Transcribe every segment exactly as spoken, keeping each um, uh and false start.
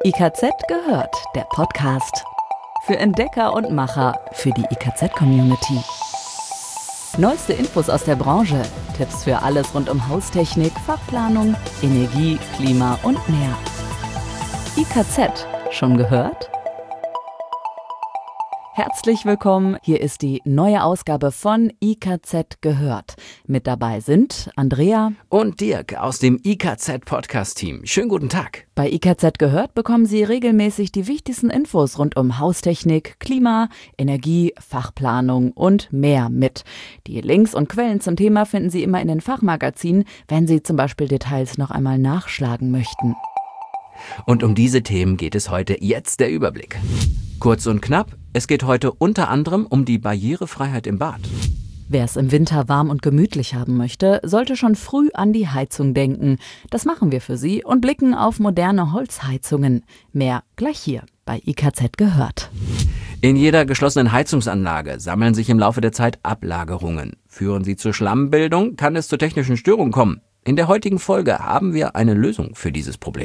I K Z gehört, der Podcast. Für Entdecker und Macher, für die I K Z-Community. Neueste Infos aus der Branche, Tipps für alles rund um Haustechnik, Fachplanung, Energie, Klima und mehr. I K Z, schon gehört? Herzlich willkommen, hier ist die neue Ausgabe von I K Z gehört. Mit dabei sind Andrea und Dirk aus dem I K Z-Podcast-Team. Schönen guten Tag. Bei I K Z gehört bekommen Sie regelmäßig die wichtigsten Infos rund um Haustechnik, Klima, Energie, Fachplanung und mehr mit. Die Links und Quellen zum Thema finden Sie immer in den Fachmagazinen, wenn Sie zum Beispiel Details noch einmal nachschlagen möchten. Und um diese Themen geht es heute. Jetzt der Überblick. Kurz und knapp, es geht heute unter anderem um die Barrierefreiheit im Bad. Wer es im Winter warm und gemütlich haben möchte, sollte schon früh an die Heizung denken. Das machen wir für Sie und blicken auf moderne Holzheizungen. Mehr gleich hier bei I K Z gehört. In jeder geschlossenen Heizungsanlage sammeln sich im Laufe der Zeit Ablagerungen. Führen sie zur Schlammbildung, kann es zu technischen Störungen kommen. In der heutigen Folge haben wir eine Lösung für dieses Problem.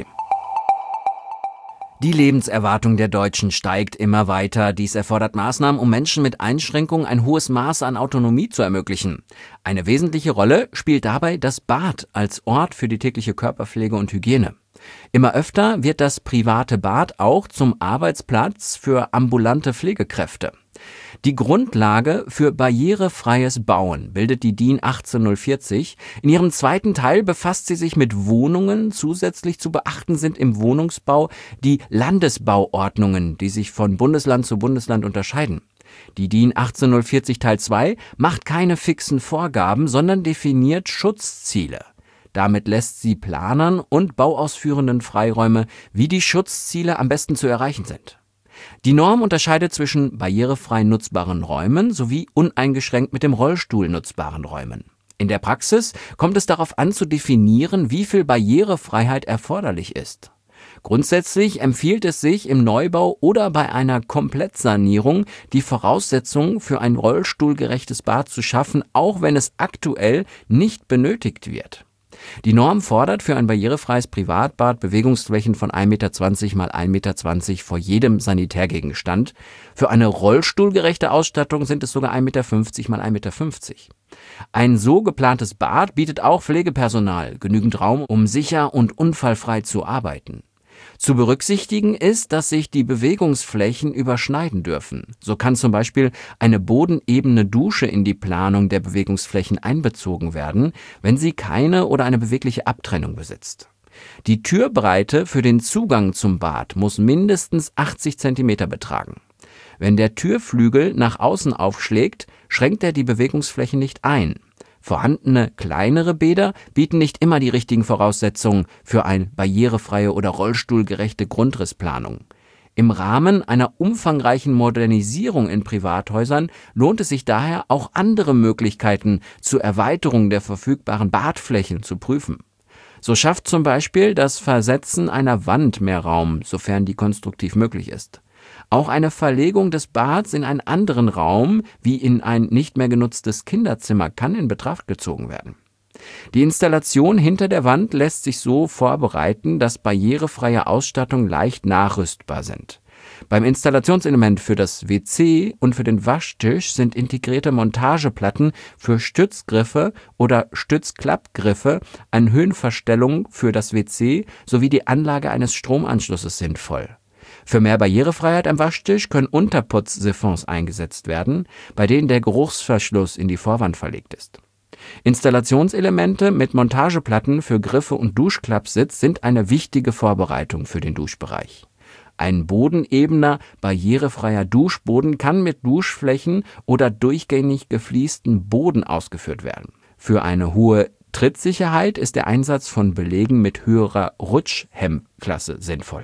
Die Lebenserwartung der Deutschen steigt immer weiter. Dies erfordert Maßnahmen, um Menschen mit Einschränkungen ein hohes Maß an Autonomie zu ermöglichen. Eine wesentliche Rolle spielt dabei das Bad als Ort für die tägliche Körperpflege und Hygiene. Immer öfter wird das private Bad auch zum Arbeitsplatz für ambulante Pflegekräfte. Die Grundlage für barrierefreies Bauen bildet die D I N achtzehnhundertvierzig. In ihrem zweiten Teil befasst sie sich mit Wohnungen. Zusätzlich zu beachten sind im Wohnungsbau die Landesbauordnungen, die sich von Bundesland zu Bundesland unterscheiden. Die D I N achtzehnhundertvierzig Teil zwei macht keine fixen Vorgaben, sondern definiert Schutzziele. Damit lässt sie Planern und Bauausführenden Freiräume, wie die Schutzziele am besten zu erreichen sind. Die Norm unterscheidet zwischen barrierefrei nutzbaren Räumen sowie uneingeschränkt mit dem Rollstuhl nutzbaren Räumen. In der Praxis kommt es darauf an zu definieren, wie viel Barrierefreiheit erforderlich ist. Grundsätzlich empfiehlt es sich im Neubau oder bei einer Komplettsanierung, die Voraussetzungen für ein rollstuhlgerechtes Bad zu schaffen, auch wenn es aktuell nicht benötigt wird. Die Norm fordert für ein barrierefreies Privatbad Bewegungsflächen von ein Meter zwanzig mal ein Meter zwanzig vor jedem Sanitärgegenstand. Für eine rollstuhlgerechte Ausstattung sind es sogar ein Meter fünfzig mal ein Meter fünfzig. Ein so geplantes Bad bietet auch Pflegepersonal genügend Raum, um sicher und unfallfrei zu arbeiten. Zu berücksichtigen ist, dass sich die Bewegungsflächen überschneiden dürfen. So kann zum Beispiel eine bodenebene Dusche in die Planung der Bewegungsflächen einbezogen werden, wenn sie keine oder eine bewegliche Abtrennung besitzt. Die Türbreite für den Zugang zum Bad muss mindestens achtzig Zentimeter betragen. Wenn der Türflügel nach außen aufschlägt, schränkt er die Bewegungsfläche nicht ein. Vorhandene kleinere Bäder bieten nicht immer die richtigen Voraussetzungen für eine barrierefreie oder rollstuhlgerechte Grundrissplanung. Im Rahmen einer umfangreichen Modernisierung in Privathäusern lohnt es sich daher, auch andere Möglichkeiten zur Erweiterung der verfügbaren Badflächen zu prüfen. So schafft zum Beispiel das Versetzen einer Wand mehr Raum, sofern die konstruktiv möglich ist. Auch eine Verlegung des Bads in einen anderen Raum, wie in ein nicht mehr genutztes Kinderzimmer, kann in Betracht gezogen werden. Die Installation hinter der Wand lässt sich so vorbereiten, dass barrierefreie Ausstattung leicht nachrüstbar sind. Beim Installationselement für das W C und für den Waschtisch sind integrierte Montageplatten für Stützgriffe oder Stützklappgriffe an Höhenverstellung für das W C sowie die Anlage eines Stromanschlusses sinnvoll. Für mehr Barrierefreiheit am Waschtisch können Unterputzsiphons eingesetzt werden, bei denen der Geruchsverschluss in die Vorwand verlegt ist. Installationselemente mit Montageplatten für Griffe und Duschklappsitz sind eine wichtige Vorbereitung für den Duschbereich. Ein bodenebener, barrierefreier Duschboden kann mit Duschflächen oder durchgängig gefliesten Boden ausgeführt werden. Für eine hohe Trittsicherheit ist der Einsatz von Belegen mit höherer Rutschhemmklasse sinnvoll.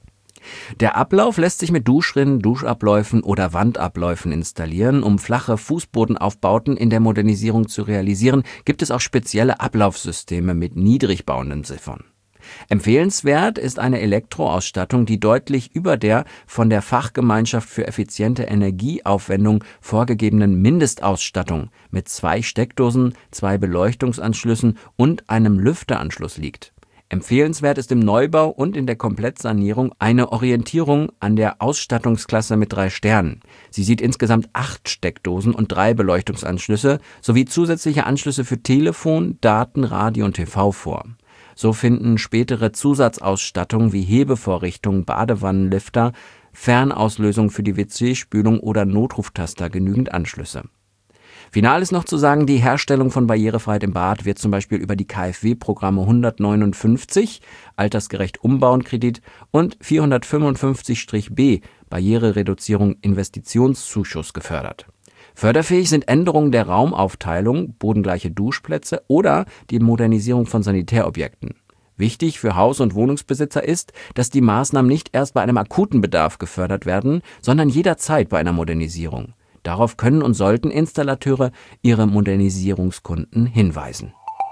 Der Ablauf lässt sich mit Duschrinnen, Duschabläufen oder Wandabläufen installieren. Um flache Fußbodenaufbauten in der Modernisierung zu realisieren, gibt es auch spezielle Ablaufsysteme mit niedrig bauenden Siphon. Empfehlenswert ist eine Elektroausstattung, die deutlich über der von der Fachgemeinschaft für effiziente Energieaufwendung vorgegebenen Mindestausstattung mit zwei Steckdosen, zwei Beleuchtungsanschlüssen und einem Lüfteranschluss liegt. Empfehlenswert ist im Neubau und in der Komplettsanierung eine Orientierung an der Ausstattungsklasse mit drei Sternen. Sie sieht insgesamt acht Steckdosen und drei Beleuchtungsanschlüsse sowie zusätzliche Anschlüsse für Telefon, Daten, Radio und T V vor. So finden spätere Zusatzausstattungen wie Hebevorrichtungen, Badewannenlifter, Fernauslösung für die W C-Spülung oder Notruftaster genügend Anschlüsse. Final ist noch zu sagen, die Herstellung von Barrierefreiheit im Bad wird zum Beispiel über die K f W-Programme hundertneunundfünfzig, altersgerecht umbauen Kredit, und vierhundertfünfundfünfzig B, Barrierereduzierung Investitionszuschuss gefördert. Förderfähig sind Änderungen der Raumaufteilung, bodengleiche Duschplätze oder die Modernisierung von Sanitärobjekten. Wichtig für Haus- und Wohnungsbesitzer ist, dass die Maßnahmen nicht erst bei einem akuten Bedarf gefördert werden, sondern jederzeit bei einer Modernisierung. Darauf können und sollten Installateure ihre Modernisierungskunden hinweisen.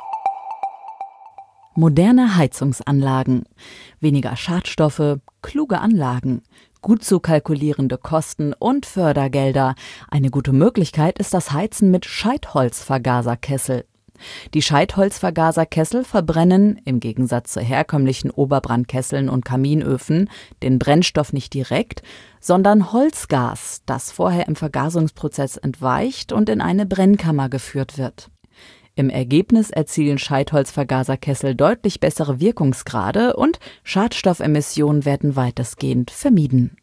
Moderne Heizungsanlagen, weniger Schadstoffe, kluge Anlagen, gut zu kalkulierende Kosten und Fördergelder. Eine gute Möglichkeit ist das Heizen mit Scheitholzvergaserkessel. Die Scheitholzvergaserkessel verbrennen, im Gegensatz zu herkömmlichen Oberbrandkesseln und Kaminöfen, den Brennstoff nicht direkt, sondern Holzgas, das vorher im Vergasungsprozess entweicht und in eine Brennkammer geführt wird. Im Ergebnis erzielen Scheitholzvergaserkessel deutlich bessere Wirkungsgrade und Schadstoffemissionen werden weitestgehend vermieden.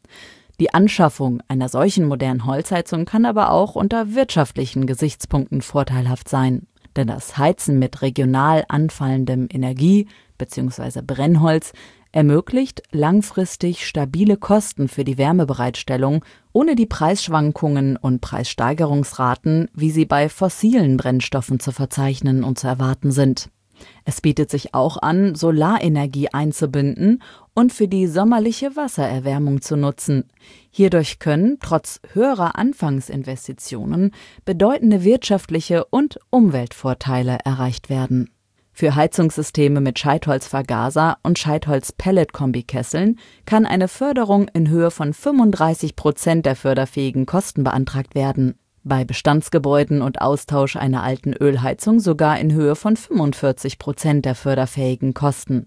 Die Anschaffung einer solchen modernen Holzheizung kann aber auch unter wirtschaftlichen Gesichtspunkten vorteilhaft sein. Denn das Heizen mit regional anfallendem Energie- bzw. Brennholz ermöglicht langfristig stabile Kosten für die Wärmebereitstellung, ohne die Preisschwankungen und Preissteigerungsraten, wie sie bei fossilen Brennstoffen zu verzeichnen und zu erwarten sind. Es bietet sich auch an, Solarenergie einzubinden und für die sommerliche Wassererwärmung zu nutzen. Hierdurch können, trotz höherer Anfangsinvestitionen, bedeutende wirtschaftliche und Umweltvorteile erreicht werden. Für Heizungssysteme mit Scheitholzvergaser und Scheitholz-Pellet-Kombikesseln kann eine Förderung in Höhe von fünfunddreißig Prozent der förderfähigen Kosten beantragt werden. Bei Bestandsgebäuden und Austausch einer alten Ölheizung sogar in Höhe von fünfundvierzig Prozent der förderfähigen Kosten.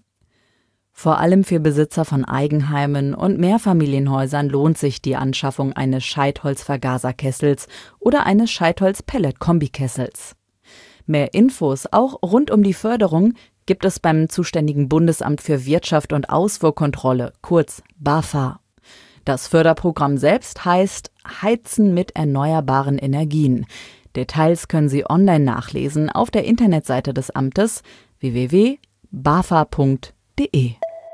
Vor allem für Besitzer von Eigenheimen und Mehrfamilienhäusern lohnt sich die Anschaffung eines Scheitholzvergaserkessels oder eines Scheitholz-Pellet-Kombikessels. Mehr Infos auch rund um die Förderung gibt es beim zuständigen Bundesamt für Wirtschaft und Ausfuhrkontrolle, kurz BAFA. Das Förderprogramm selbst heißt Heizen mit erneuerbaren Energien. Details können Sie online nachlesen auf der Internetseite des Amtes w w w punkt bafa punkt d e.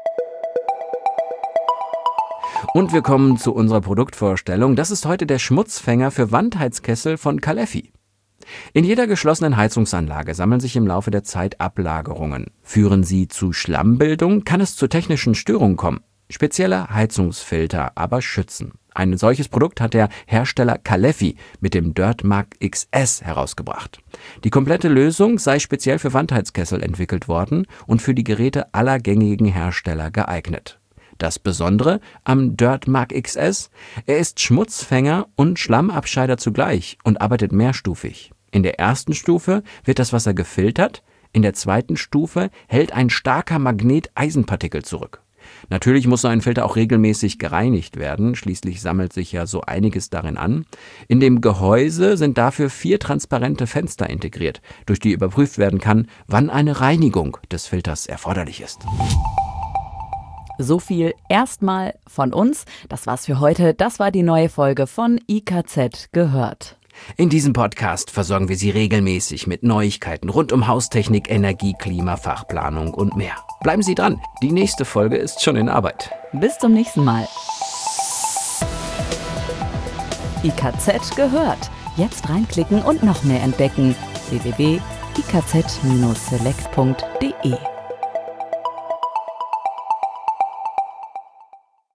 Und wir kommen zu unserer Produktvorstellung. Das ist heute der Schmutzfänger für Wandheizkessel von Caleffi. In jeder geschlossenen Heizungsanlage sammeln sich im Laufe der Zeit Ablagerungen. Führen sie zu Schlammbildung, kann es zu technischen Störungen kommen. Spezielle Heizungsfilter aber schützen. Ein solches Produkt hat der Hersteller Caleffi mit dem Dirtmark X S herausgebracht. Die komplette Lösung sei speziell für Wandheizkessel entwickelt worden und für die Geräte aller gängigen Hersteller geeignet. Das Besondere am Dirtmark X S: Er ist Schmutzfänger und Schlammabscheider zugleich und arbeitet mehrstufig. In der ersten Stufe wird das Wasser gefiltert, in der zweiten Stufe hält ein starker Magnet Eisenpartikel zurück. Natürlich muss so ein Filter auch regelmäßig gereinigt werden, schließlich sammelt sich ja so einiges darin an. In dem Gehäuse sind dafür vier transparente Fenster integriert, durch die überprüft werden kann, wann eine Reinigung des Filters erforderlich ist. So viel erstmal von uns. Das war's für heute. Das war die neue Folge von I K Z gehört. In diesem Podcast versorgen wir Sie regelmäßig mit Neuigkeiten rund um Haustechnik, Energie, Klima, Fachplanung und mehr. Bleiben Sie dran, die nächste Folge ist schon in Arbeit. Bis zum nächsten Mal. I K Z gehört. Jetzt reinklicken und noch mehr entdecken. w w w punkt i k z Bindestrich select punkt d e